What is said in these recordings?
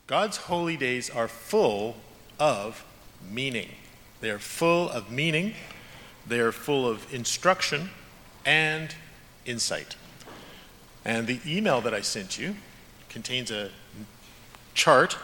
God's holy days are full of meaning. They are full of meaning. They are full of instruction and insight. And the email that I sent you contains a chart.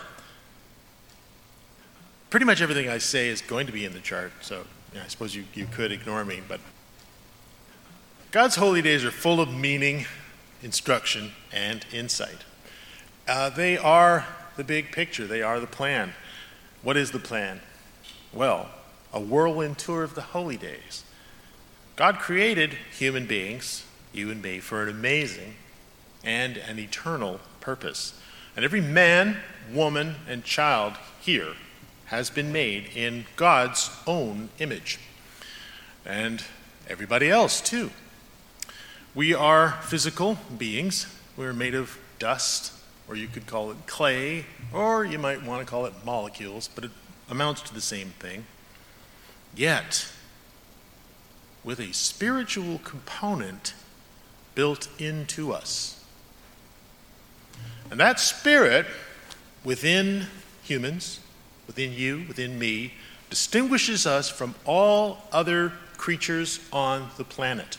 Pretty much everything I say is going to be in the chart, so I suppose you could ignore me. But God's holy days are full of meaning, instruction, and insight. They are the big picture. They are the plan. What is the plan? Well, a whirlwind tour of the holy days. God created human beings, you and me, for an amazing and an eternal purpose. And every man, woman, and child here has been made in God's own image. And everybody else, too. We are physical beings. We're made of dust, or you could call it clay, or you might want to call it molecules, but it amounts to the same thing. Yet, with a spiritual component built into us. And that spirit within humans, within you, within me, distinguishes us from all other creatures on the planet.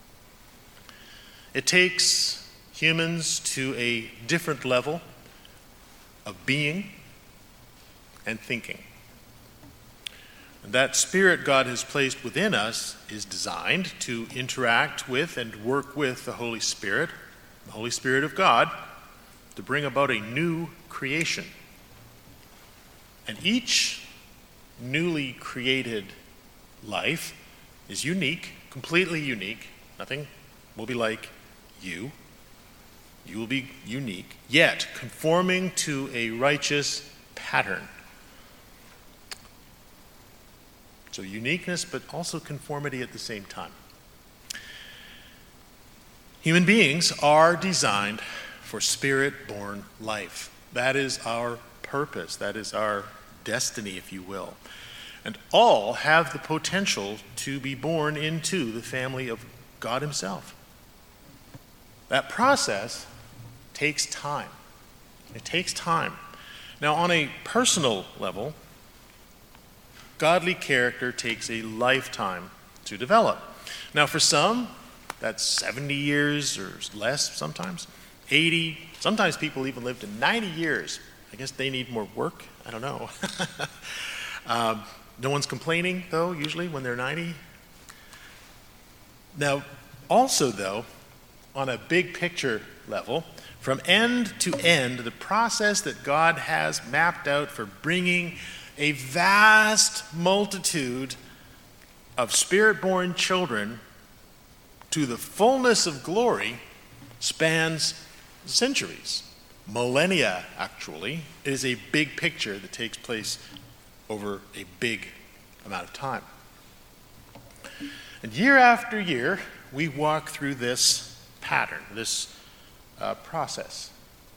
It takes humans to a different level of being and thinking. And that spirit God has placed within us is designed to interact with and work with the Holy Spirit of God, to bring about a new creation. And each newly created life is unique, completely unique. Nothing will be like you. You will be unique, yet conforming to a righteous pattern. So uniqueness, but also conformity at the same time. Human beings are designed for spirit-born life. That is our purpose. That is our destiny, if you will. And all have the potential to be born into the family of God Himself. That process takes time. It takes time. Now, on a personal level, godly character takes a lifetime to develop. Now, for some, that's 70 years or less sometimes, 80. Sometimes people even live to 90 years. I guess they need more work. I don't know. No one's complaining, though, usually when they're 90. Now, also, though, on a big picture level, from end to end, the process that God has mapped out for bringing a vast multitude of spirit-born children to the fullness of glory spans centuries, millennia, actually. It is a big picture that takes place over a big amount of time. And year after year, we walk through this pattern, this process.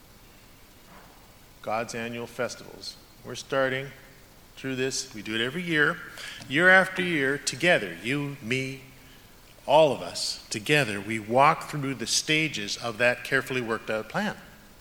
God's annual festivals. We're starting through this. We do it every year after year, together, you, me, all of us, together, we walk through the stages of that carefully worked out plan.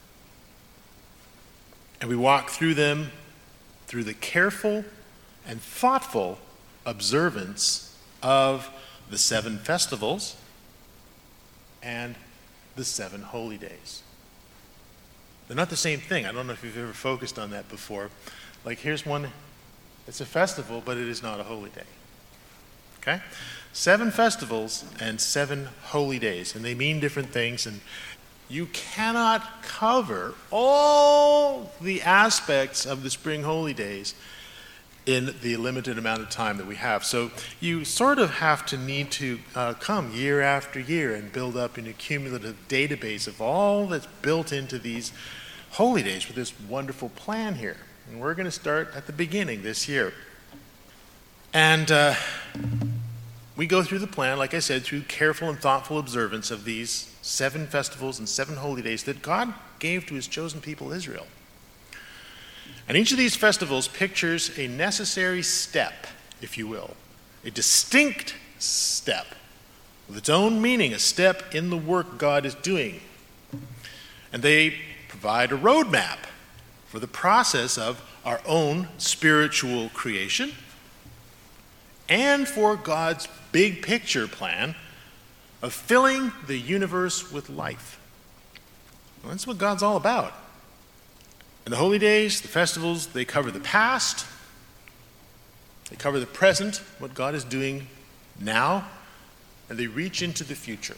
And we walk through them through the careful and thoughtful observance of the 7 festivals and the 7 holy days. They're not the same thing. I don't know if you've ever focused on that before. Like, here's one. It's a festival, but it is not a holy day. Okay? 7 festivals and 7 holy days, and they mean different things, and you cannot cover all the aspects of the spring holy days in the limited amount of time that we have. So you sort of have to need to come year after year and build up an accumulative database of all that's built into these holy days with this wonderful plan here. And we're going to start at the beginning this year. And we go through the plan, like I said, through careful and thoughtful observance of these 7 festivals and 7 holy days that God gave to His chosen people, Israel. And each of these festivals pictures a necessary step, if you will, a distinct step with its own meaning, a step in the work God is doing. And they provide a roadmap for the process of our own spiritual creation and for God's big picture plan of filling the universe with life. Well, that's what God's all about. And the holy days, the festivals, they cover the past, they cover the present, what God is doing now, and they reach into the future.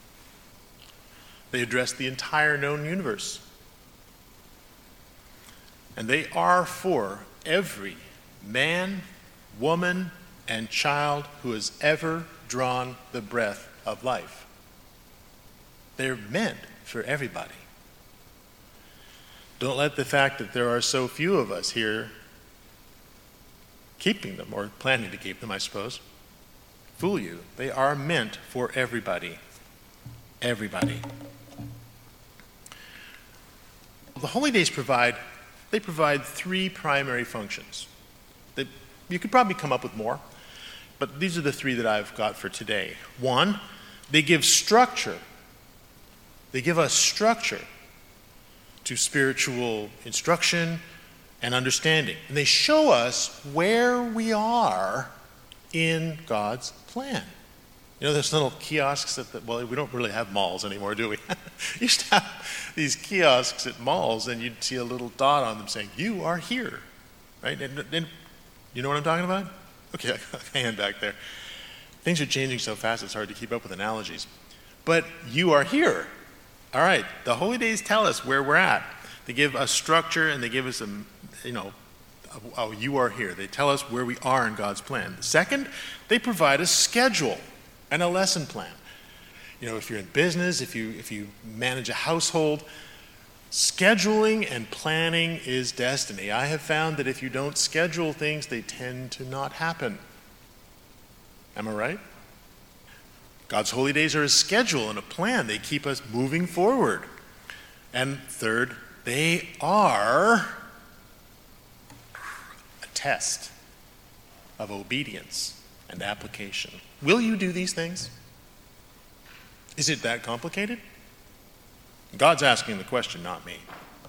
They address the entire known universe. And they are for every man, woman, and child who has ever drawn the breath of life. They're meant for everybody. Don't let the fact that there are so few of us here keeping them, or planning to keep them, I suppose, fool you. They are meant for everybody. Everybody. The holy days provide three primary functions. You could probably come up with more, but these are the three that I've got for today. One, they give structure. They give us structure to spiritual instruction and understanding. And they show us where we are in God's plan. You know, there's little kiosks well, we don't really have malls anymore, do we? Used to have these kiosks at malls, and you'd see a little dot on them saying, "You are here," right? And you know what I'm talking about? Okay, hand back there. Things are changing so fast, it's hard to keep up with analogies. But you are here. All right, the holy days tell us where we're at. They give us structure, and they give us you are here. They tell us where we are in God's plan. The second, they provide a schedule and a lesson plan. You know, if you're in business, if you manage a household, scheduling and planning is destiny. I have found that if you don't schedule things, they tend to not happen. Am I right? God's holy days are a schedule and a plan. They keep us moving forward. And third, they are a test of obedience and application. Will you do these things? Is it that complicated? God's asking the question, not me.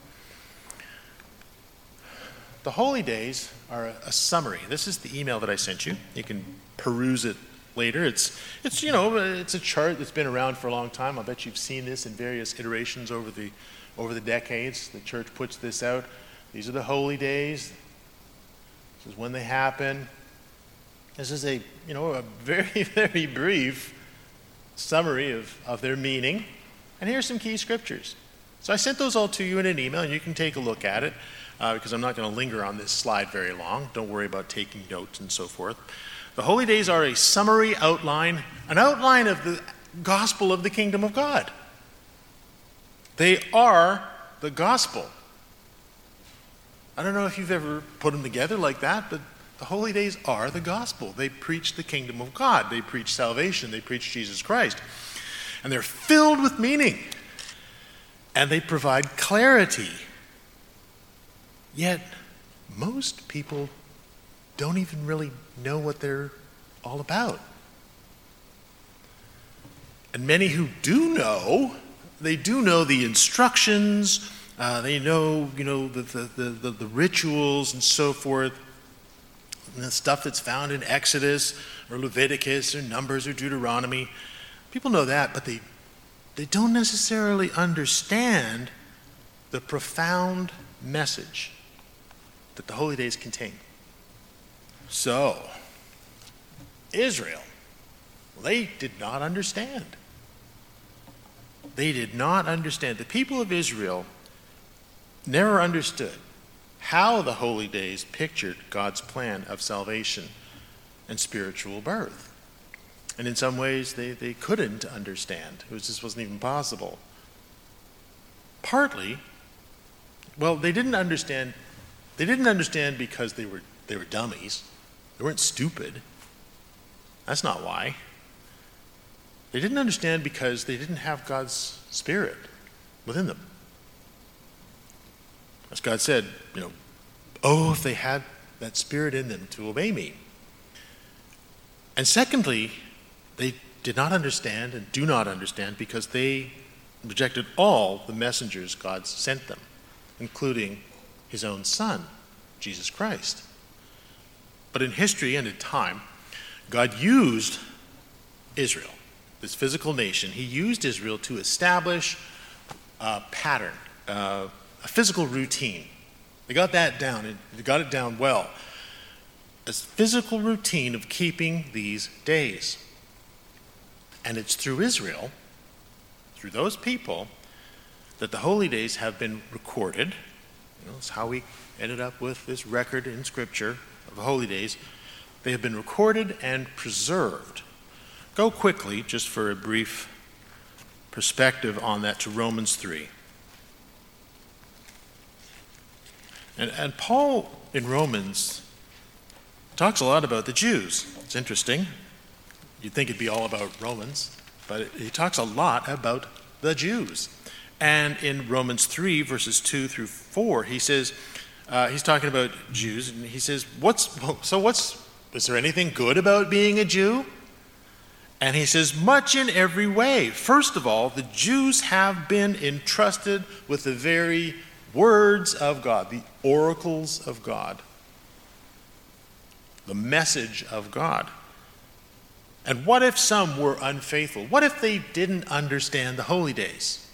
The holy days are a summary. This is the email that I sent you. You can peruse it later. It's a chart that's been around for a long time. I bet you've seen this in various iterations over the decades. The church puts this out. These are the holy days. This is when they happen. This is a very, very brief summary of their meaning. And here's some key scriptures. So I sent those all to you in an email, and you can take a look at it because I'm not going to linger on this slide very long. Don't worry about taking notes and so forth. The holy days are a summary outline, an outline of the gospel of the kingdom of God. They are the gospel. I don't know if you've ever put them together like that, but the holy days are the gospel. They preach the kingdom of God. They preach salvation. They preach Jesus Christ. And they're filled with meaning. And they provide clarity. Yet, most people don't even really know what they're all about. And many who do know, they do know the instructions, they know, the rituals and so forth, and the stuff that's found in Exodus or Leviticus or Numbers or Deuteronomy. People know that, but they don't necessarily understand the profound message that the holy days contain. So, Israel, they did not understand. They did not understand. The people of Israel never understood how the holy days pictured God's plan of salvation and spiritual birth. And in some ways, they couldn't understand. It just wasn't even possible. Partly, they didn't understand. They didn't understand because they were dummies. They weren't stupid. That's not why. They didn't understand because they didn't have God's Spirit within them. As God said, if they had that Spirit in them to obey me. And secondly, they did not understand and do not understand because they rejected all the messengers God sent them, including his own Son, Jesus Christ. But in history and in time, God used Israel, this physical nation. He used Israel to establish a pattern, a physical routine. They got that down, and they got it down well. A physical routine of keeping these days. And it's through Israel, through those people, that the holy days have been recorded. That's how we ended up with this record in Scripture of the holy days. They have been recorded and preserved. Go quickly, just for a brief perspective on that, to Romans 3. And Paul in Romans talks a lot about the Jews. It's interesting. You'd think it'd be all about Romans, but he talks a lot about the Jews. And in Romans 3, verses 2 through 4, he says, he's talking about Jews, and he says, is there anything good about being a Jew? And he says, much in every way. First of all, the Jews have been entrusted with the very words of God, the oracles of God, the message of God. And what if some were unfaithful? What if they didn't understand the holy days?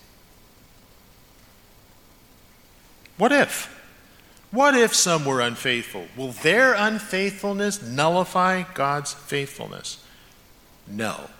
What if? What if some were unfaithful? Will their unfaithfulness nullify God's faithfulness? No.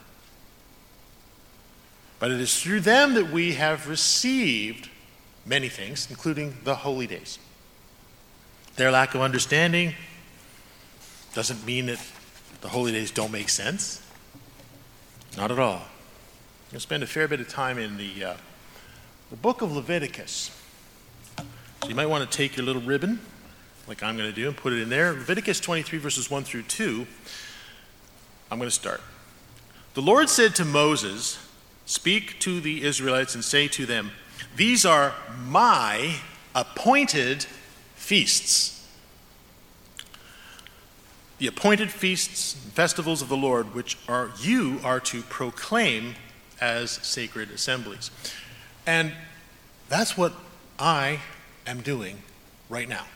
But it is through them that we have received many things, including the holy days. Their lack of understanding doesn't mean that the holy days don't make sense. Not at all. I'm going to spend a fair bit of time in the book of Leviticus. So you might want to take your little ribbon, like I'm going to do, and put it in there. Leviticus 23, verses 1 through 2. I'm going to start. The Lord said to Moses, "Speak to the Israelites and say to them, these are my appointed feasts. The appointed feasts and festivals of the Lord, which you are to proclaim as sacred assemblies." And that's what I am doing right now.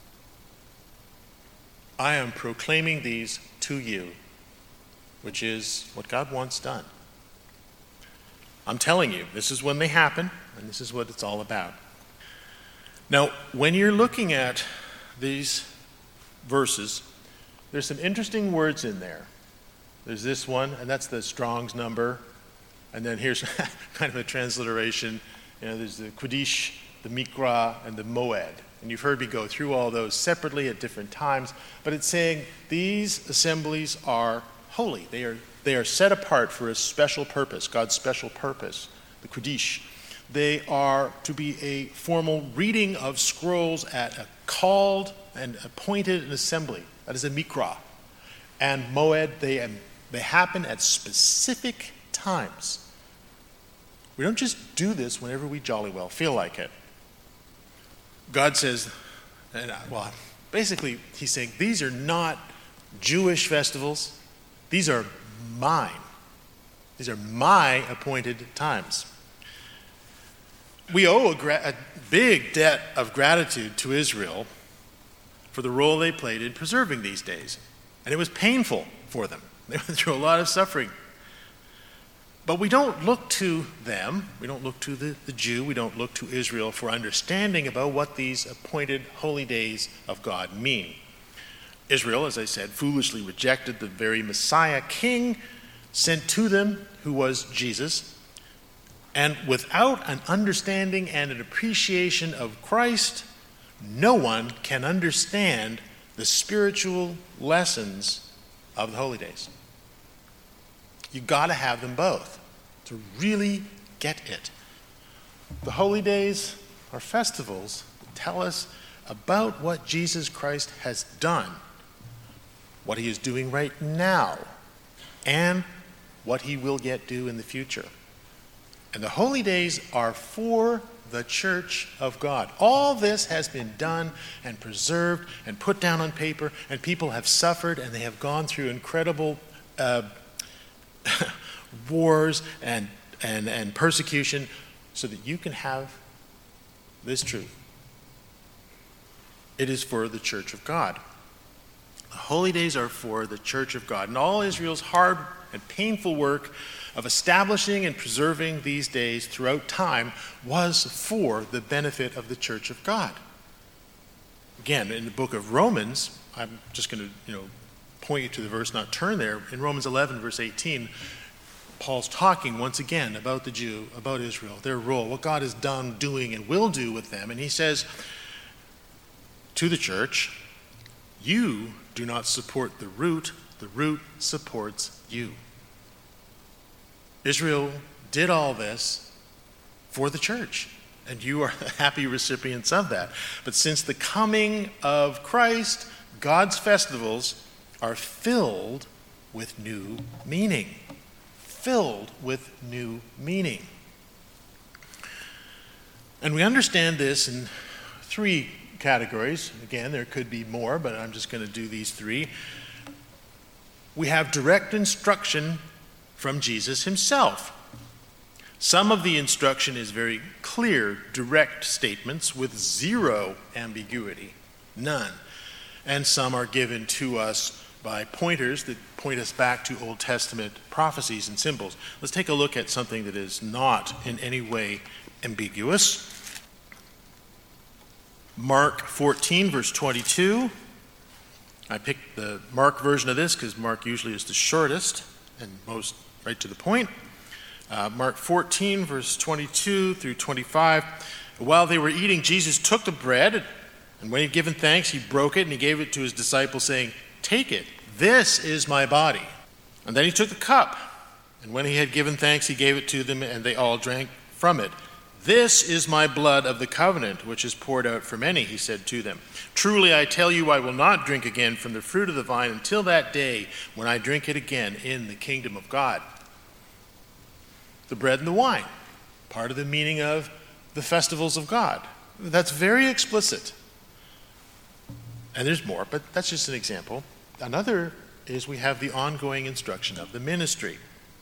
I am proclaiming these to you, which is what God wants done. I'm telling you, this is when they happen, and this is what it's all about. Now, when you're looking at these verses, there's some interesting words in there. There's this one, and that's the Strong's number. And then here's kind of a transliteration. There's the Kodesh, the Mikra, and the Moed. And you've heard me go through all those separately at different times. But it's saying these assemblies are holy. They are set apart for a special purpose, God's special purpose, the Kodesh. They are to be a formal reading of scrolls at a called and appointed an assembly. That is a Mikra. And Moed, they happen at specific times. We don't just do this whenever we jolly well feel like it. God says, basically he's saying these are not Jewish festivals. These are mine. These are my appointed times. We owe a big debt of gratitude to Israel for the role they played in preserving these days. And it was painful for them. They went through a lot of suffering. But we don't look to them, we don't look to the Jew, we don't look to Israel for understanding about what these appointed holy days of God mean. Israel, as I said, foolishly rejected the very Messiah king sent to them, who was Jesus. And without an understanding and an appreciation of Christ, no one can understand the spiritual lessons of the holy days. You got to have them both to really get it. The holy days are festivals that tell us about what Jesus Christ has done, what he is doing right now, and what he will yet do in the future. And the holy days are for the church of God. All this has been done and preserved and put down on paper, and people have suffered and they have gone through incredible wars and persecution so that you can have this truth. It is for the church of God. The holy days are for the church of God. And all Israel's hard and painful work of establishing and preserving these days throughout time was for the benefit of the church of God. Again, in the book of Romans, I'm just going to point you to the verse, not turn there. In Romans 11, verse 18, Paul's talking once again about the Jew, about Israel, their role, what God has done, doing, and will do with them. And he says to the church, you do not support the root supports you. Israel did all this for the church, and you are the happy recipients of that. But since the coming of Christ, God's festivals are filled with new meaning. Filled with new meaning. And we understand this in three categories. Again, there could be more, but I'm just going to do these three. We have direct instruction from Jesus himself. Some of the instruction is very clear, direct statements with zero ambiguity, none. And some are given to us by pointers that point us back to Old Testament prophecies and symbols. Let's take a look at something that is not in any way ambiguous. Mark 14, verse 22. I picked the Mark version of this because Mark usually is the shortest and most right to the point. Mark 14, verse 22 through 25. While they were eating, Jesus took the bread, and when he had given thanks, he broke it, and he gave it to his disciples, saying, "Take it, this is my body." And then he took the cup, and when he had given thanks, he gave it to them, and they all drank from it. "This is my blood of the covenant, which is poured out for many," he said to them. "Truly I tell you, I will not drink again from the fruit of the vine until that day when I drink it again in the kingdom of God." The bread and the wine, part of the meaning of the festivals of God. That's very explicit. And there's more, but that's just an example. Another is we have the ongoing instruction of the ministry.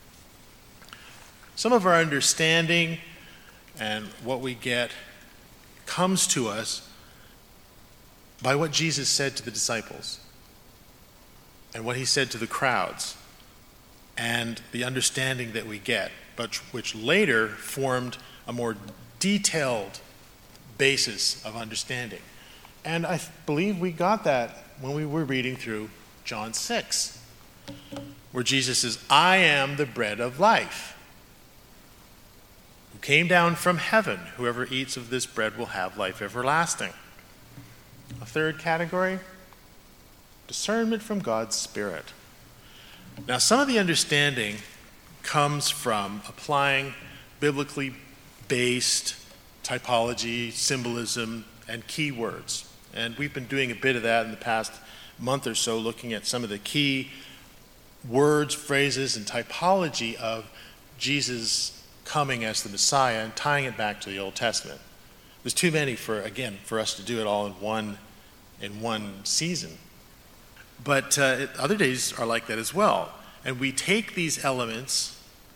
Some of our understanding and what we get comes to us by what Jesus said to the disciples and what he said to the crowds and the understanding that we get, but which later formed a more detailed basis of understanding. And I believe we got that when we were reading through John 6, where Jesus says, "I am the bread of life, who came down from heaven. Whoever eats of this bread will have life everlasting." A third category, discernment from God's Spirit. Now, some of the understanding comes from applying biblically based typology, symbolism, and keywords. And we've been doing a bit of that in the past month or so, looking at some of the key words, phrases, and typology of Jesus coming as the Messiah and tying it back to the Old Testament. There's too many for us to do it all in one season. But other days are like that as well. And we take these elements,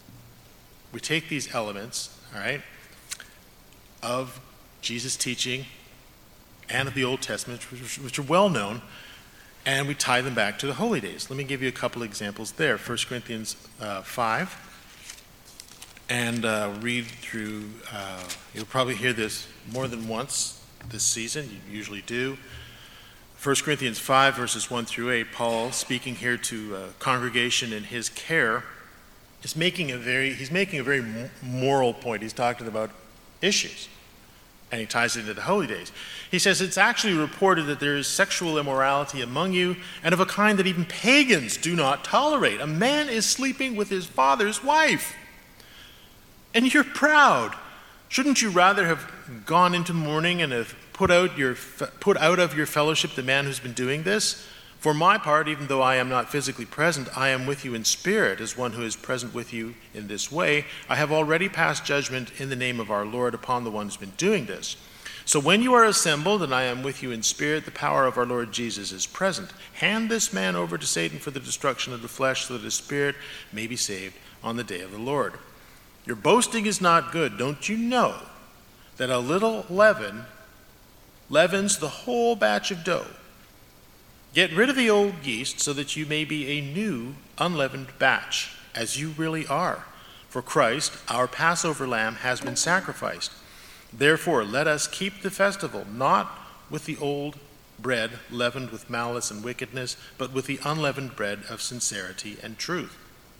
all right, of Jesus' teaching and of the Old Testament, which are well known, and we tie them back to the holy days. Let me give you a couple examples there. 1 Corinthians 5, and read through, you'll probably hear this more than once this season, you usually do. 1 Corinthians 5, verses 1 through 8, Paul, speaking here to a congregation in his care, he's making a very moral point. He's talking about issues, and he ties it into the holy days. He says, "It's actually reported that there is sexual immorality among you, and of a kind that even pagans do not tolerate. A man is sleeping with his father's wife, and you're proud. Shouldn't you rather have gone into mourning and have put out of your fellowship the man who's been doing this? For my part, even though I am not physically present, I am with you in spirit, as one who is present with you in this way. I have already passed judgment in the name of our Lord upon the one who's been doing this. So when you are assembled, and I am with you in spirit, the power of our Lord Jesus is present. Hand this man over to Satan for the destruction of the flesh, so that his spirit may be saved on the day of the Lord. Your boasting is not good. Don't you know that a little leaven leavens the whole batch of dough. Get rid of the old yeast so that you may be a new, unleavened batch, as you really are. For Christ, our Passover lamb, has been sacrificed. Therefore, let us keep the festival, not with the old bread leavened with malice and wickedness, but with the unleavened bread of sincerity and truth.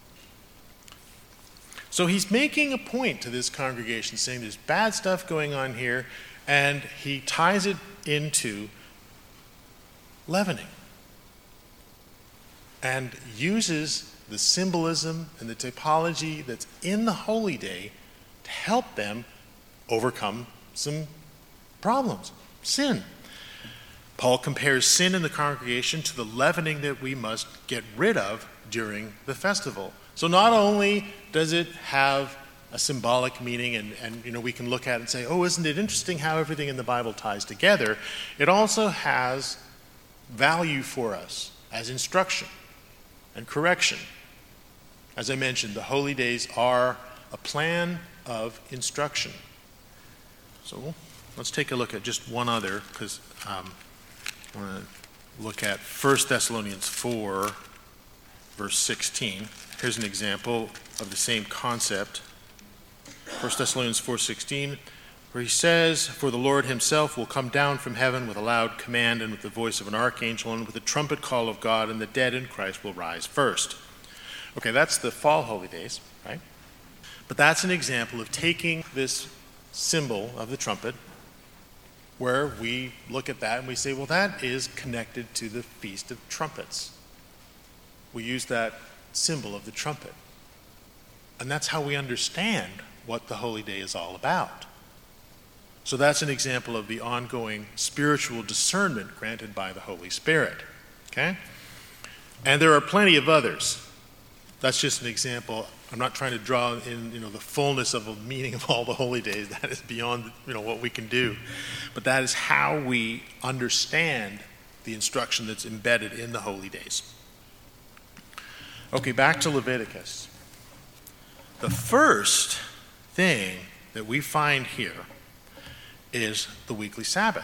So he's making a point to this congregation, saying there's bad stuff going on here, and he ties it into leavening and uses the symbolism and the typology that's in the holy day to help them overcome some problems, sin. Paul compares sin in the congregation to the leavening that we must get rid of during the festival. So not only does it have a symbolic meaning, and we can look at it and say, oh, isn't it interesting how everything in the Bible ties together? It also has value for us as instruction and correction. As I mentioned, the holy days are a plan of instruction. So let's take a look at just one other, because I want to look at 1 Thessalonians 4, verse 16. Here's an example of the same concept. 1 Thessalonians 4:16, where he says, "For the Lord himself will come down from heaven with a loud command and with the voice of an archangel and with the trumpet call of God, and the dead in Christ will rise first." Okay, that's the fall holy days, right? But that's an example of taking this symbol of the trumpet, where we look at that and we say, well, that is connected to the Feast of Trumpets. We use that symbol of the trumpet. And that's how we understand what the holy day is all about. So that's an example of the ongoing spiritual discernment granted by the Holy Spirit. Okay? And there are plenty of others. That's just an example. I'm not trying to draw in, the fullness of the meaning of all the holy days. That is beyond, what we can do. But that is how we understand the instruction that's embedded in the holy days. Okay, back to Leviticus. The first thing that we find here is the weekly Sabbath.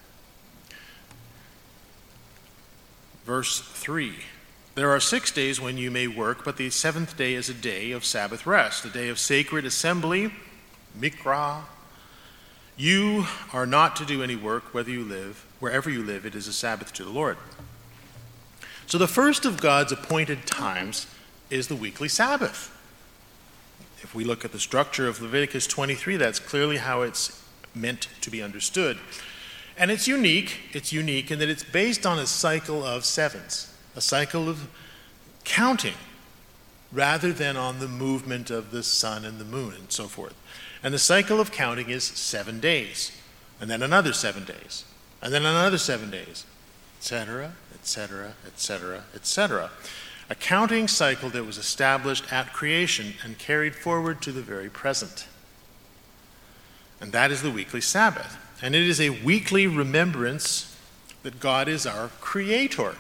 Verse 3. There are 6 days when you may work, but the seventh day is a day of Sabbath rest, a day of sacred assembly, mikra. You are not to do any work, wherever you live, it is a Sabbath to the Lord. So the first of God's appointed times is the weekly Sabbath. If we look at the structure of Leviticus 23, that's clearly how it's meant to be understood. And it's unique in that it's based on a cycle of sevens, a cycle of counting, rather than on the movement of the sun and the moon and so forth. And the cycle of counting is 7 days, and then another 7 days, and then another 7 days, etc., etc., etc., etc. A counting cycle that was established at creation and carried forward to the very present. And that is the weekly Sabbath. And it is a weekly remembrance that God is our creator.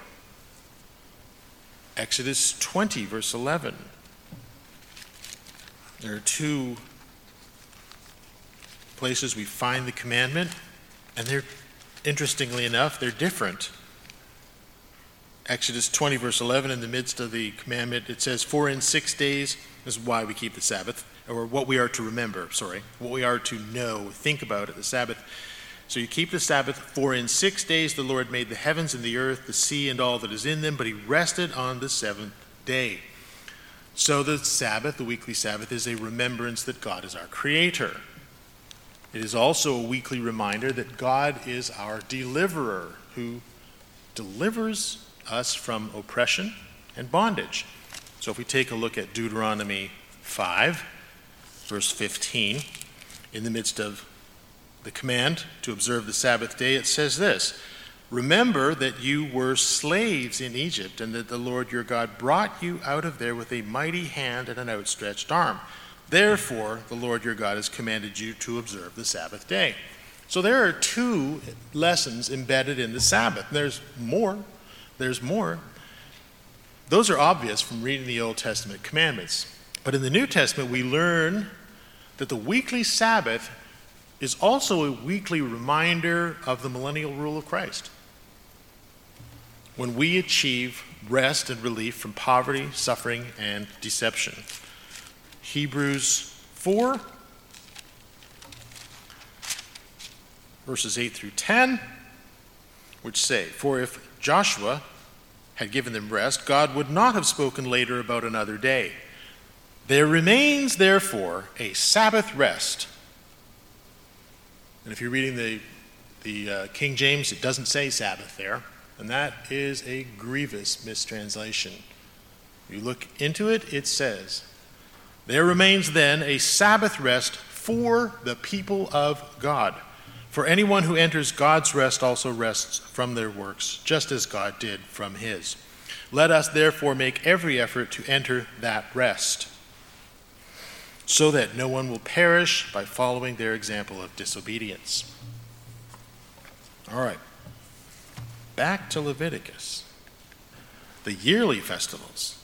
Exodus 20, verse 11. There are two places we find the commandment, and interestingly enough, they're different. Exodus 20, verse 11, in the midst of the commandment, it says, "For in 6 days," this is why we keep the Sabbath, or what we are to remember, what we are to know, think about at the Sabbath. So you keep the Sabbath, "For in 6 days the Lord made the heavens and the earth, the sea and all that is in them, but he rested on the seventh day." So the Sabbath, the weekly Sabbath, is a remembrance that God is our creator. It is also a weekly reminder that God is our deliverer, who delivers us from oppression and bondage. So if we take a look at Deuteronomy 5, verse 15, in the midst of the command to observe the Sabbath day, it says this: "Remember that you were slaves in Egypt, and that the Lord your God brought you out of there with a mighty hand and an outstretched arm. Therefore, the Lord your God has commanded you to observe the Sabbath day." So there are two lessons embedded in the Sabbath. There's more. Those are obvious from reading the Old Testament commandments. But in the New Testament, we learn that the weekly Sabbath is also a weekly reminder of the millennial rule of Christ. When we achieve rest and relief from poverty, suffering, and deception. Hebrews 4, verses 8 through 10, which say, "For if Joshua had given them rest, God would not have spoken later about another day. There remains, therefore, a Sabbath rest." And if you're reading the King James, it doesn't say Sabbath there, and that is a grievous mistranslation. You look into it, it says, "There remains then a Sabbath rest for the people of God. For anyone who enters God's rest also rests from their works, just as God did from his. Let us therefore make every effort to enter that rest, so that no one will perish by following their example of disobedience." All right, back to Leviticus. The yearly festivals.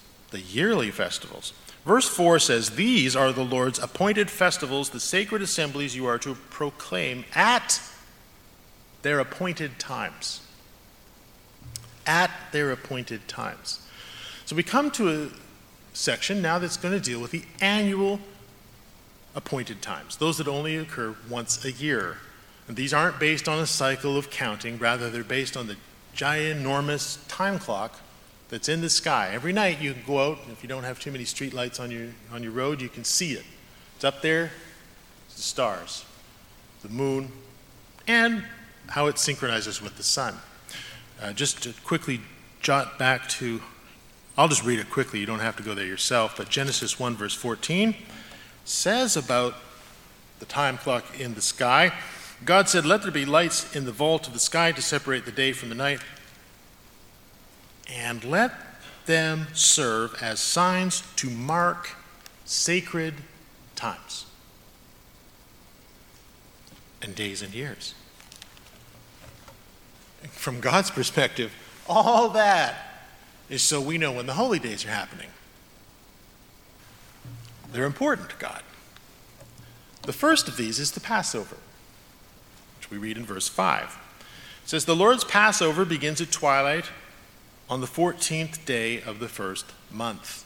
Verse 4 says, "These are the Lord's appointed festivals, the sacred assemblies you are to proclaim at their appointed times." At their appointed times. So we come to a section now that's going to deal with the annual appointed times, those that only occur once a year. And these aren't based on a cycle of counting, rather they're based on the ginormous time clock that's in the sky. Every night you can go out, and if you don't have too many street lights on your road, you can see it. It's up there, it's the stars, the moon, and how it synchronizes with the sun. Just to quickly jot back to, I'll just read it quickly, you don't have to go there yourself, but Genesis 1 verse 14 says about the time clock in the sky, "God said, 'Let there be lights in the vault of the sky to separate the day from the night, and let them serve as signs to mark sacred times and days and years.'" From God's perspective, all that is so we know when the holy days are happening. They're important to God. The first of these is the Passover, which we read in verse 5. It says, "The Lord's Passover begins at twilight on the 14th day of the first month."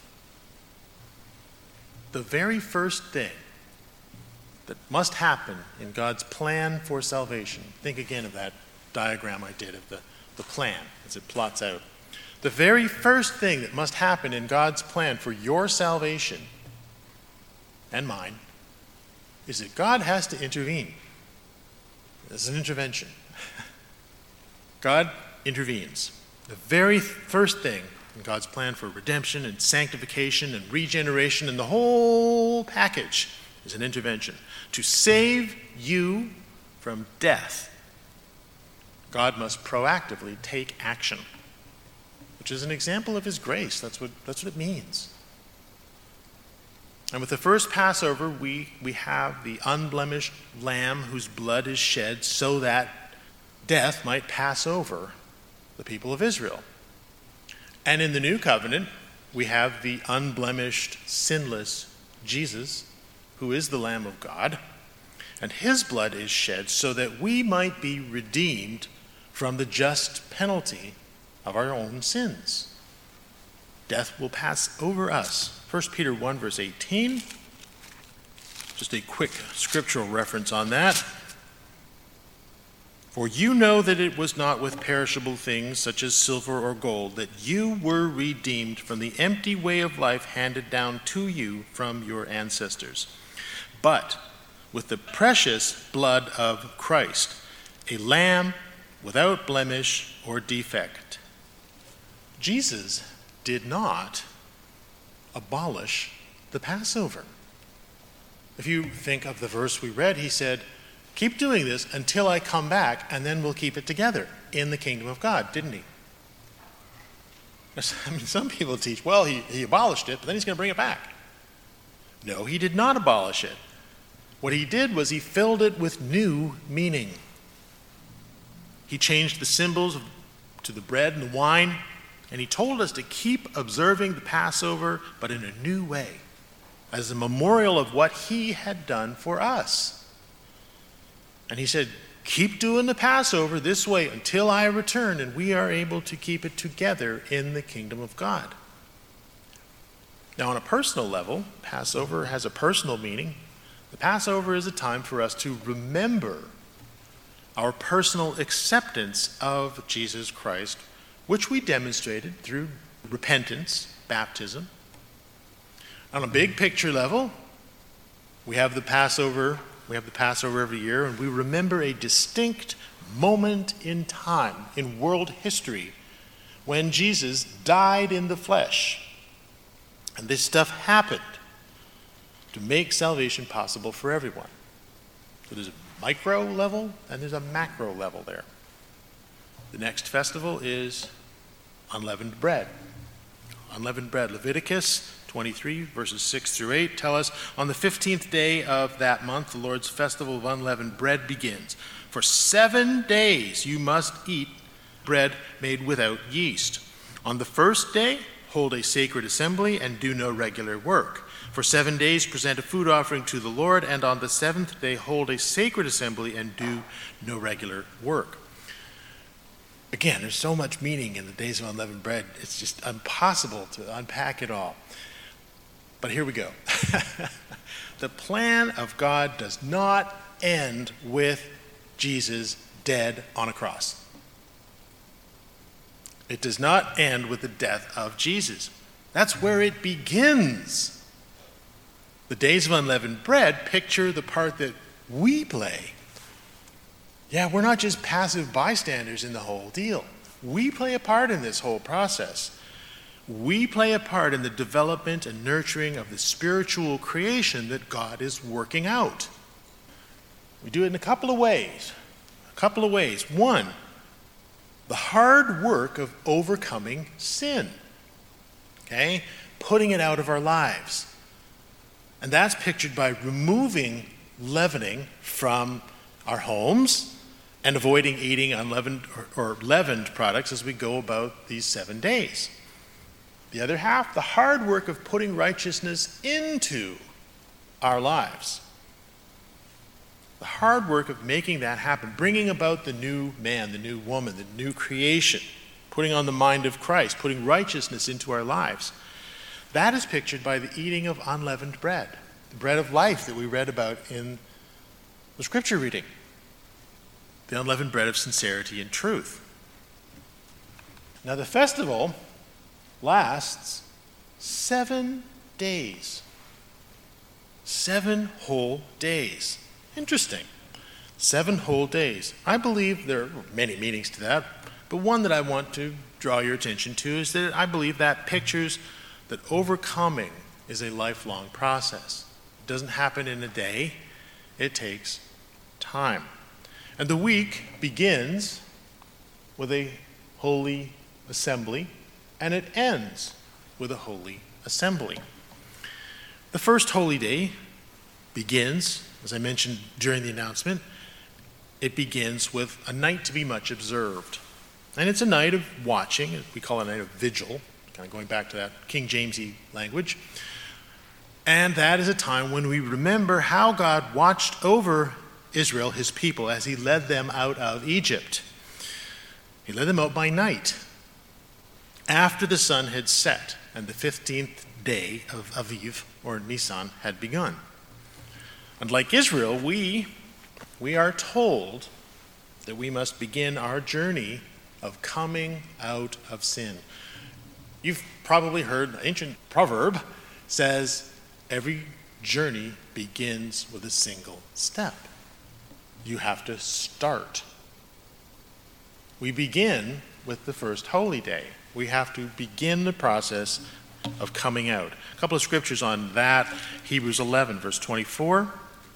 The very first thing that must happen in God's plan for salvation. Think again of that diagram I did of the plan as it plots out. The very first thing that must happen in God's plan for your salvation and mine is that God has to intervene. There's an intervention. God intervenes. The very first thing in God's plan for redemption and sanctification and regeneration and the whole package is an intervention. To save you from death, God must proactively take action, which is an example of his grace. That's what it means. And with the first Passover, we have the unblemished lamb whose blood is shed so that death might pass over the people of Israel. And in the new covenant, we have the unblemished, sinless Jesus, who is the Lamb of God, and his blood is shed so that we might be redeemed from the just penalty of our own sins. Death will pass over us. 1 Peter 1 verse 18, just a quick scriptural reference on that. "For you know that it was not with perishable things such as silver or gold that you were redeemed from the empty way of life handed down to you from your ancestors, but with the precious blood of Christ, a lamb without blemish or defect." Jesus did not abolish the Passover. If you think of the verse we read, he said, "Keep doing this until I come back, and then we'll keep it together in the kingdom of God," didn't he? I mean, some people teach, well, he abolished it, but then he's going to bring it back. No, he did not abolish it. What he did was he filled it with new meaning. He changed the symbols to the bread and the wine, and he told us to keep observing the Passover, but in a new way, as a memorial of what he had done for us. And he said, keep doing the Passover this way until I return, and we are able to keep it together in the kingdom of God. Now, on a personal level, Passover has a personal meaning. The Passover is a time for us to remember our personal acceptance of Jesus Christ, which we demonstrated through repentance, baptism. On a big picture level, we have the Passover every year, and we remember a distinct moment in time in world history when Jesus died in the flesh. And this stuff happened to make salvation possible for everyone. So there's a micro level and there's a macro level there. The next festival is unleavened bread. Unleavened bread. Leviticus 23, verses 6 through 8 tell us, on the 15th day of that month, the Lord's festival of unleavened bread begins. For 7 days you must eat bread made without yeast. On the first day, hold a sacred assembly and do no regular work. For 7 days present a food offering to the Lord, and on the 7th day hold a sacred assembly and do no regular work. Again, there's so much meaning in the days of unleavened bread, it's just impossible to unpack it all. But here we go. The plan of God does not end with Jesus dead on a cross. It does not end with the death of Jesus. That's where it begins. The days of unleavened bread picture the part that we play. Yeah, we're not just passive bystanders in the whole deal. We play a part in this whole process. We play a part in the development and nurturing of the spiritual creation that God is working out. We do it in a couple of ways. One, the hard work of overcoming sin. Okay? Putting it out of our lives. And that's pictured by removing leavening from our homes and avoiding eating unleavened or leavened products as we go about these 7 days. The other half, the hard work of putting righteousness into our lives. The hard work of making that happen, bringing about the new man, the new woman, the new creation, putting on the mind of Christ, putting righteousness into our lives. That is pictured by the eating of unleavened bread, the bread of life that we read about in the scripture reading, the unleavened bread of sincerity and truth. Now the festival lasts 7 days. 7 whole days. Interesting. 7 whole days. I believe there are many meanings to that, but one that I want to draw your attention to is that I believe that pictures that overcoming is a lifelong process. It doesn't happen in a day. It takes time. And the week begins with a holy assembly, and it ends with a holy assembly. The first holy day begins, as I mentioned during the announcement, it begins with a night to be much observed. And it's a night of watching, we call it a night of vigil, kind of going back to that King James-y language. And that is a time when we remember how God watched over Israel, his people, as he led them out of Egypt. He led them out by night, after the sun had set and the 15th day of Aviv, or Nisan, had begun. And like Israel, we are told that we must begin our journey of coming out of sin. You've probably heard an ancient proverb says, every journey begins with a single step. You have to start. We begin with the first holy day. We have to begin the process of coming out. A couple of scriptures on that. Hebrews 11, verse 24.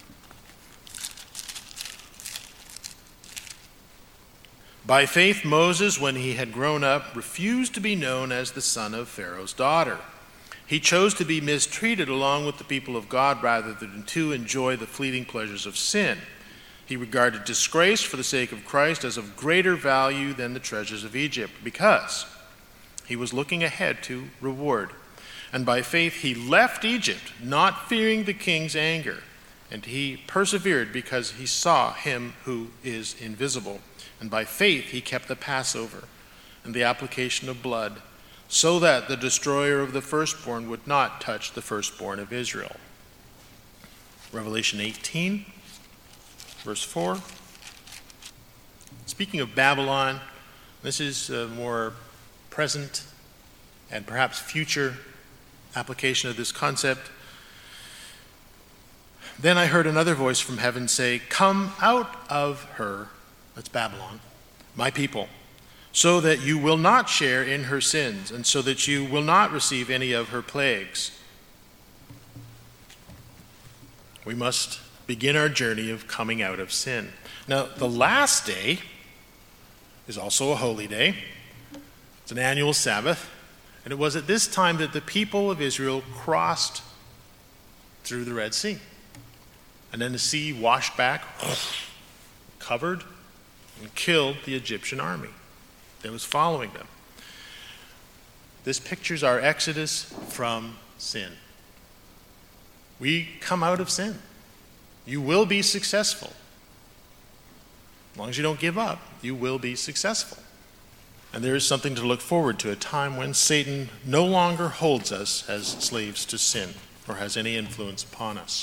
By faith, Moses, when he had grown up, refused to be known as the son of Pharaoh's daughter. He chose to be mistreated along with the people of God rather than to enjoy the fleeting pleasures of sin. He regarded disgrace for the sake of Christ as of greater value than the treasures of Egypt, because he was looking ahead to reward. And by faith he left Egypt, not fearing the king's anger. And he persevered because he saw him who is invisible. And by faith he kept the Passover and the application of blood, so that the destroyer of the firstborn would not touch the firstborn of Israel. Revelation 18, verse 4. Speaking of Babylon, this is a more present and perhaps future application of this concept. Then I heard another voice from heaven say, "Come out of her," that's Babylon, "my people, so that you will not share in her sins, and so that you will not receive any of her plagues." We must begin our journey of coming out of sin. Now, the last day is also a holy day. It's an annual Sabbath, and it was at this time that the people of Israel crossed through the Red Sea. And then the sea washed back, covered, and killed the Egyptian army that was following them. This pictures our exodus from sin. We come out of sin. You will be successful. As long as you don't give up, you will be successful. And there is something to look forward to, a time when Satan no longer holds us as slaves to sin or has any influence upon us.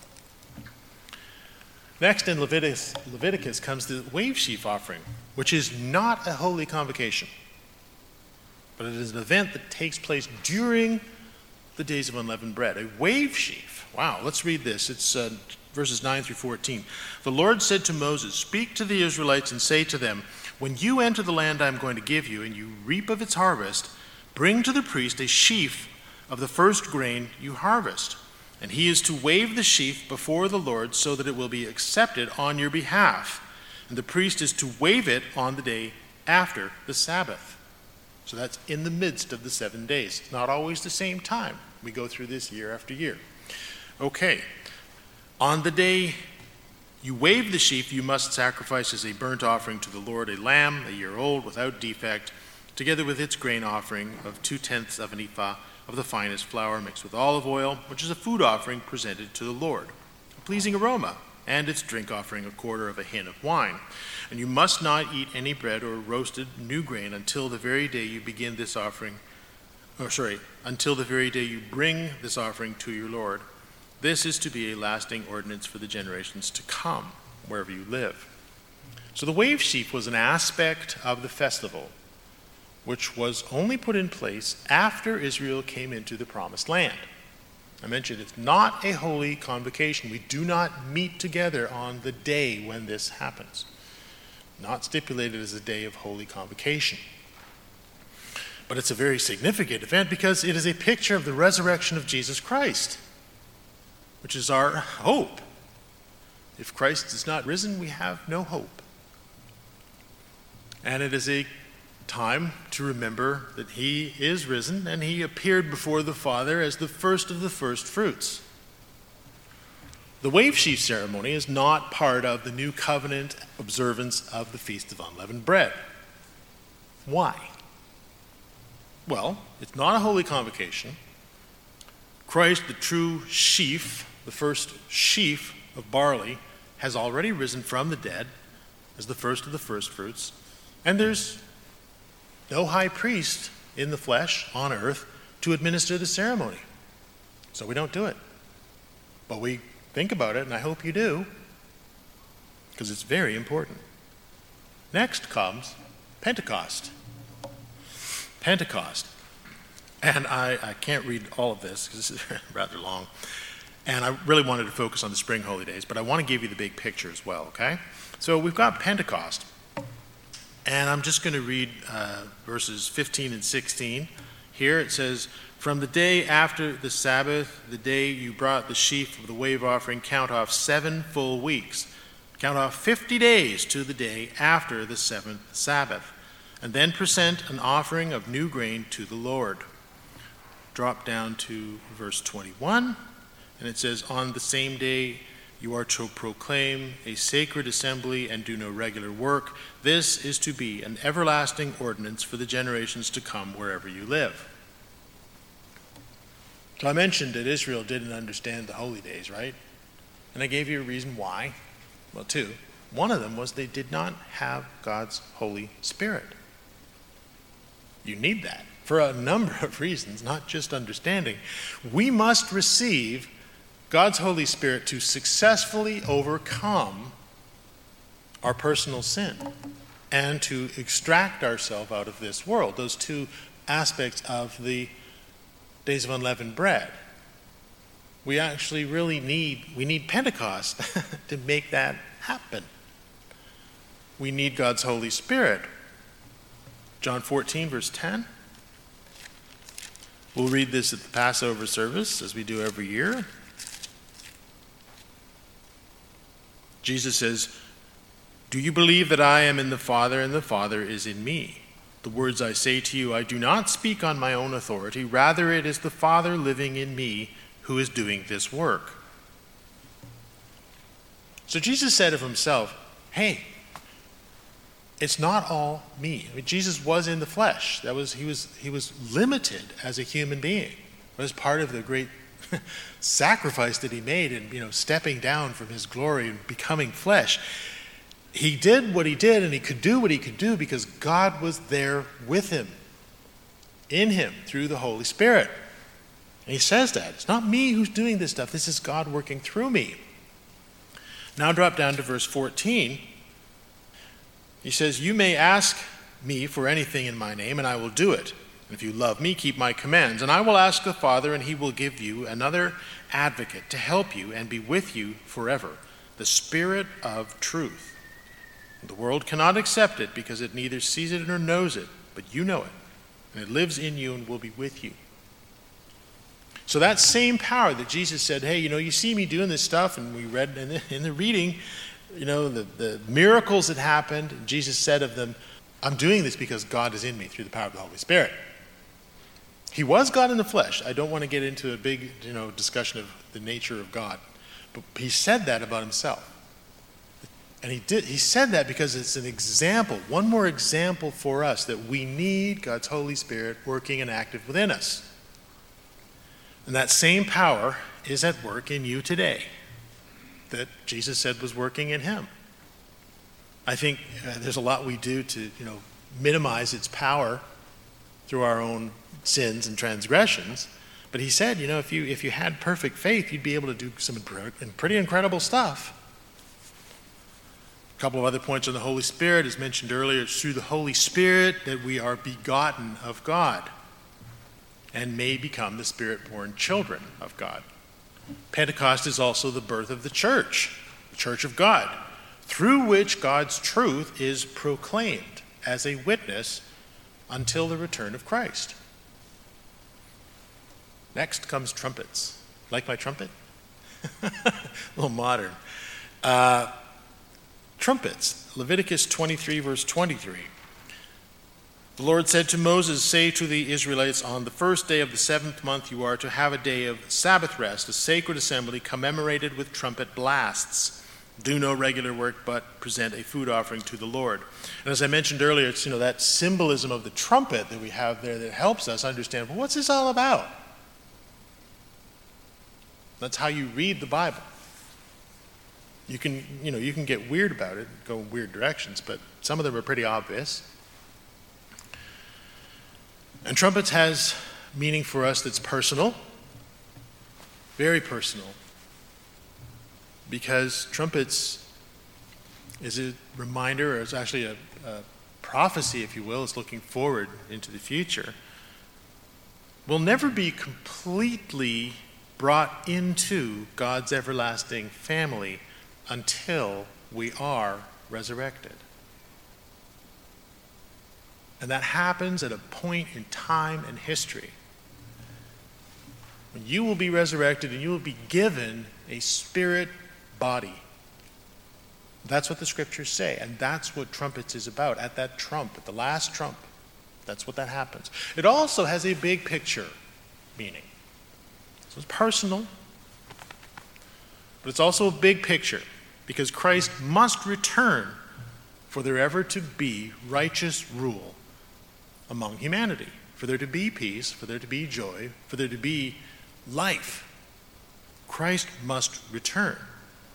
Next in Leviticus comes the wave sheaf offering, which is not a holy convocation, but it is an event that takes place during the days of unleavened bread. A wave sheaf. Wow, let's read this. It's verses 9 through 14. "The Lord said to Moses, 'Speak to the Israelites and say to them, when you enter the land I am going to give you, and you reap of its harvest, bring to the priest a sheaf of the first grain you harvest. And he is to wave the sheaf before the Lord so that it will be accepted on your behalf. And the priest is to wave it on the day after the Sabbath.'" So that's in the midst of the 7 days. It's not always the same time. We go through this year after year. Okay. "On the day you wave the sheaf, you must sacrifice as a burnt offering to the Lord a lamb, a year old, without defect, together with its grain offering of 2/10 of an ephah of the finest flour mixed with olive oil, which is a food offering presented to the Lord, a pleasing aroma, and its drink offering 1/4 of a hin of wine. And you must not eat any bread or roasted new grain until the very day you begin this offering, until the very day you bring this offering to your Lord. This is to be a lasting ordinance for the generations to come, wherever you live." So the wave sheaf was an aspect of the festival, which was only put in place after Israel came into the promised land. I mentioned it's not a holy convocation. We do not meet together on the day when this happens. Not stipulated as a day of holy convocation. But it's a very significant event because it is a picture of the resurrection of Jesus Christ, which is our hope. If Christ is not risen, we have no hope. And it is a time to remember that he is risen and he appeared before the Father as the first of the first fruits. The wave sheaf ceremony is not part of the new covenant observance of the Feast of Unleavened Bread. Why? Well, it's not a holy convocation. Christ, the true sheaf, the first sheaf of barley, has already risen from the dead as the first of the first fruits, and there's no high priest in the flesh on earth to administer the ceremony. So we don't do it. But we think about it, and I hope you do, because it's very important. Next comes Pentecost. Pentecost. And I can't read all of this because this is rather long. And I really wanted to focus on the spring holy days, but I want to give you the big picture as well, okay? So we've got Pentecost. And I'm just going to read verses 15 and 16. Here it says, "From the day after the Sabbath, the day you brought the sheaf of the wave offering, count off 7 full weeks. Count off 50 days to the day after the 7th Sabbath. And then present an offering of new grain to the Lord." Drop down to verse 21. And it says, "On the same day you are to proclaim a sacred assembly and do no regular work. This is to be an everlasting ordinance for the generations to come wherever you live." So I mentioned that Israel didn't understand the holy days, right? And I gave you a reason why. Well, two. One of them was they did not have God's Holy Spirit. You need that for a number of reasons, not just understanding. We must receive God's Holy Spirit to successfully overcome our personal sin and to extract ourselves out of this world. Those two aspects of the days of unleavened bread. We actually really need Pentecost to make that happen. We need God's Holy Spirit. John 14, verse 10. We'll read this at the Passover service, as we do every year. Jesus says, "Do you believe that I am in the Father and the Father is in me? The words I say to you, I do not speak on my own authority. Rather, it is the Father living in me who is doing this work." So Jesus said of himself, hey, it's not all me. I mean, Jesus was in the flesh. He was limited as a human being. It was part of the great sacrifice that he made in stepping down from his glory and becoming flesh. He did what he did, and he could do what he could do because God was there with him, in him, through the Holy Spirit. And he says that. It's not me who's doing this stuff. This is God working through me. Now drop down to verse 14. He says, "You may ask me for anything in my name, and I will do it. And if you love me, keep my commands. And I will ask the Father, and he will give you another advocate to help you and be with you forever, the Spirit of truth. The world cannot accept it because it neither sees it nor knows it, but you know it, and it lives in you and will be with you." So that same power that Jesus said, hey, you see me doing this stuff, and we read in the reading, the miracles that happened, Jesus said of them, I'm doing this because God is in me through the power of the Holy Spirit. He was God in the flesh. I don't want to get into a big, discussion of the nature of God. But he said that about himself. And he said that because it's an example, one more example for us that we need God's Holy Spirit working and active within us. And that same power is at work in you today that Jesus said was working in him. I think there's a lot we do to, minimize its power through our own sins and transgressions. But he said, if you had perfect faith, you'd be able to do some pretty incredible stuff. A couple of other points on the Holy Spirit, as mentioned earlier, it's through the Holy Spirit that we are begotten of God and may become the Spirit-born children of God. Pentecost is also the birth of the church of God, through which God's truth is proclaimed as a witness until the return of Christ. Next comes trumpets. Like my trumpet? A little modern. Trumpets. Leviticus 23, verse 23. The Lord said to Moses, "Say to the Israelites, on the first day of the 7th month you are to have a day of Sabbath rest, a sacred assembly commemorated with trumpet blasts. Do no regular work, but present a food offering to the Lord." And as I mentioned earlier, it's that symbolism of the trumpet that we have there that helps us understand, well, what's this all about? That's how you read the Bible. You can get weird about it, go in weird directions, but some of them are pretty obvious. And trumpets has meaning for us that's personal, very personal, because trumpets is a reminder, or it's actually a prophecy, if you will. It's looking forward into the future. We'll never be completely brought into God's everlasting family until we are resurrected. And that happens at a point in time and history when you will be resurrected and you will be given a spirit body. That's what the scriptures say, and that's what trumpets is about. At that trump, at the last trump, that's what that happens. It also has a big picture meaning. So it's personal, but it's also a big picture because Christ must return for there ever to be righteous rule among humanity, for there to be peace, for there to be joy, for there to be life. Christ must return.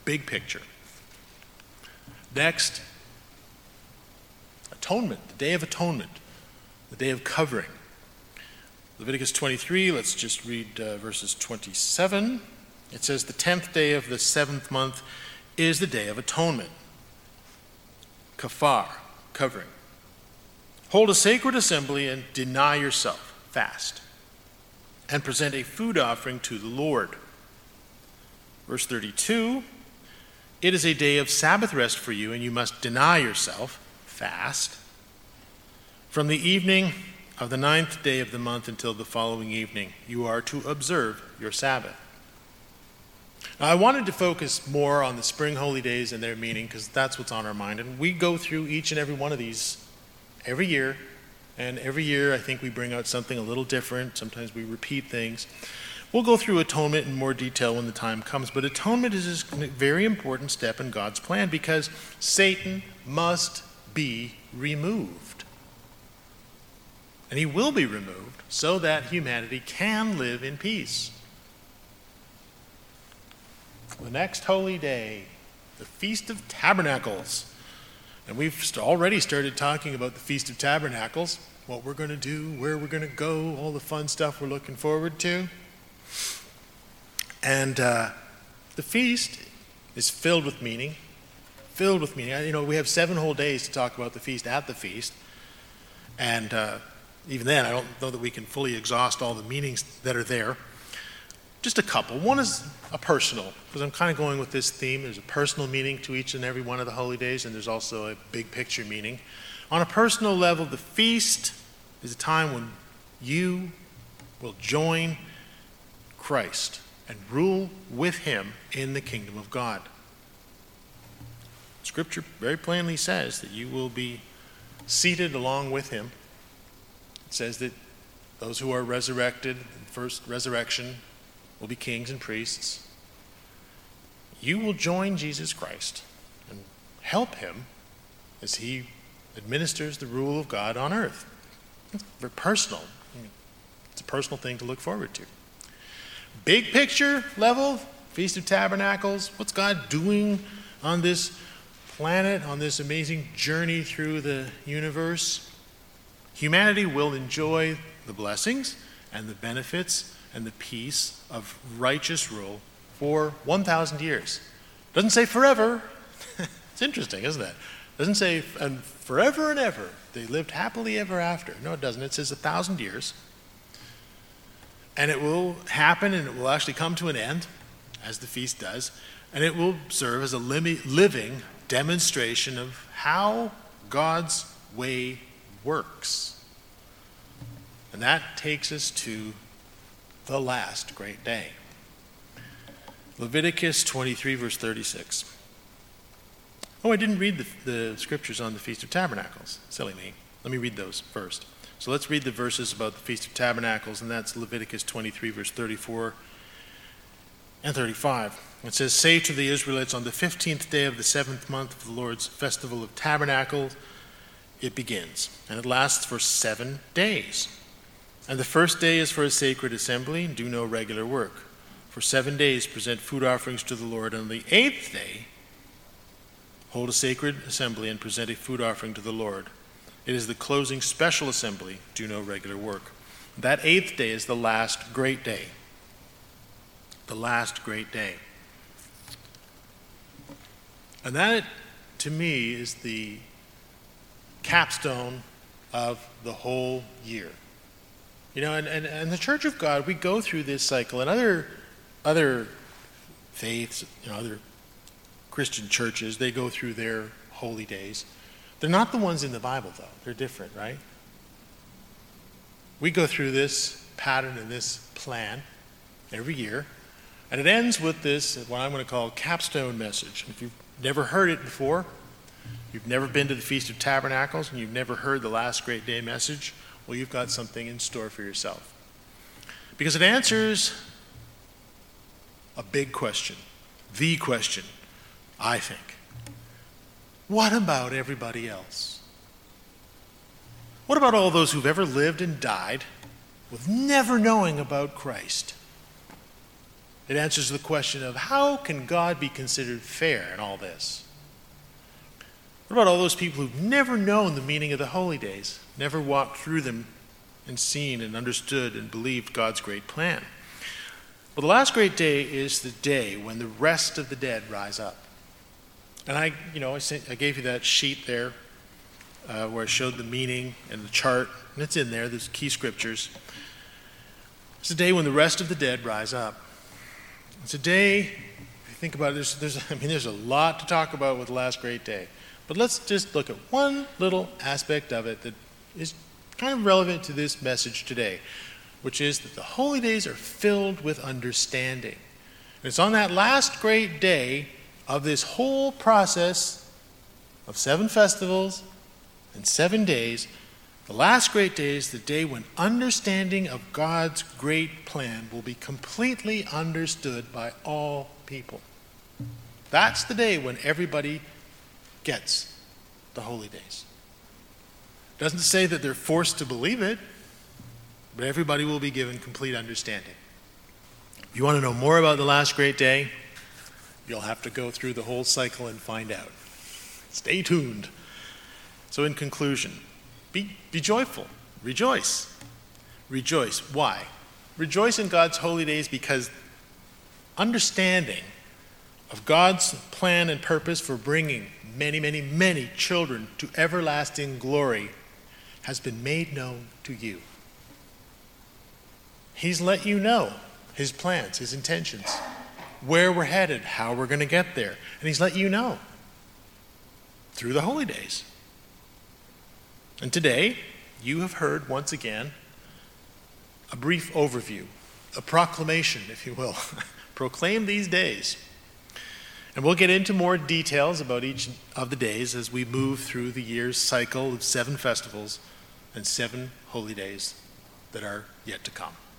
Big picture. Next, atonement, the Day of Atonement, the Day of Covering. Leviticus 23, let's just read verses 27. It says, the 10th day of the 7th month is the Day of Atonement. Kafar, covering. Hold a sacred assembly and deny yourself, fast, and present a food offering to the Lord. Verse 32, it is a day of Sabbath rest for you, and you must deny yourself, fast, from the evening of the 9th day of the month until the following evening. You are to observe your Sabbath. Now, I wanted to focus more on the spring holy days and their meaning because that's what's on our mind. And we go through each and every one of these every year. And every year I think we bring out something a little different. Sometimes we repeat things. We'll go through atonement in more detail when the time comes. But atonement is a very important step in God's plan because Satan must be removed. And he will be removed so that humanity can live in peace. The next holy day, the Feast of Tabernacles. And we've already started talking about the Feast of Tabernacles, what we're going to do, where we're going to go, all the fun stuff we're looking forward to. And the feast is filled with meaning, You know, we have 7 whole days to talk about the feast at the feast. And even then, I don't know that we can fully exhaust all the meanings that are there. Just a couple. One is a personal, because I'm kind of going with this theme. There's a personal meaning to each and every one of the holy days, and there's also a big picture meaning. On a personal level, the feast is a time when you will join Christ and rule with him in the kingdom of God. Scripture very plainly says that you will be seated along with him. It says that those who are resurrected in the first resurrection will be kings and priests. You will join Jesus Christ and help him as he administers the rule of God on earth. It's very personal. It's a personal thing to look forward to. Big picture level, Feast of Tabernacles, what's God doing on this planet, on this amazing journey through the universe? Humanity will enjoy the blessings and the benefits and the peace of righteous rule for 1,000 years. Doesn't say forever. It's interesting, isn't it? Doesn't say and forever and ever. They lived happily ever after. No, it doesn't. It says 1,000 years. And it will happen and it will actually come to an end, as the feast does. And it will serve as a living demonstration of how God's way works. And that takes us to the last great day. Leviticus 23, verse 36. Oh, I didn't read the scriptures on the Feast of Tabernacles. Silly me. Let me read those first. So let's read the verses about the Feast of Tabernacles, and that's Leviticus 23, verse 34 and 35. It says, say to the Israelites, on the 15th day of the 7th month of the Lord's festival of tabernacles, it begins, and it lasts for 7 days. And the first day is for a sacred assembly, and do no regular work. For 7 days present food offerings to the Lord. On the 8th day, hold a sacred assembly and present a food offering to the Lord. It is the closing special assembly, do no regular work. That 8th day is the last great day. The last great day. And that, to me, is the capstone of the whole year. You know, and the Church of God, we go through this cycle, and other faiths, you know, other Christian churches, they go through their holy days. They're not the ones in the Bible, though. They're different, right? We go through this pattern and this plan every year, and it ends with this, what I'm going to call capstone message. If you've never heard it before, you've never been to the Feast of Tabernacles, and you've never heard the last great day message, well, you've got something in store for yourself. Because it answers a big question, the question, I think. What about everybody else? What about all those who've ever lived and died with never knowing about Christ? It answers the question of how can God be considered fair in all this? What about all those people who've never known the meaning of the holy days, never walked through them and seen and understood and believed God's great plan? Well, the last great day is the day when the rest of the dead rise up. And I gave you that sheet there where I showed the meaning and the chart, and it's in there, there's key scriptures. It's a day when the rest of the dead rise up. It's a day, if you think about it, there's a lot to talk about with the last great day. But let's just look at one little aspect of it that is kind of relevant to this message today, which is that the holy days are filled with understanding. And it's on that last great day of this whole process of 7 festivals and 7 days, the last great day is the day when understanding of God's great plan will be completely understood by all people. That's the day when everybody gets the holy days. It doesn't say that they're forced to believe it, but everybody will be given complete understanding. If you want to know more about the last great day, you'll have to go through the whole cycle and find out. Stay tuned. So in conclusion, be joyful. Rejoice. Rejoice. Why? Rejoice in God's holy days because understanding of God's plan and purpose for bringing many, many, many children to everlasting glory has been made known to you. He's let you know his plans, his intentions, where we're headed, how we're going to get there. And he's let you know through the holy days. And today, you have heard once again a brief overview, a proclamation, if you will. Proclaim these days. And we'll get into more details about each of the days as we move through the year's cycle of 7 festivals and 7 holy days that are yet to come.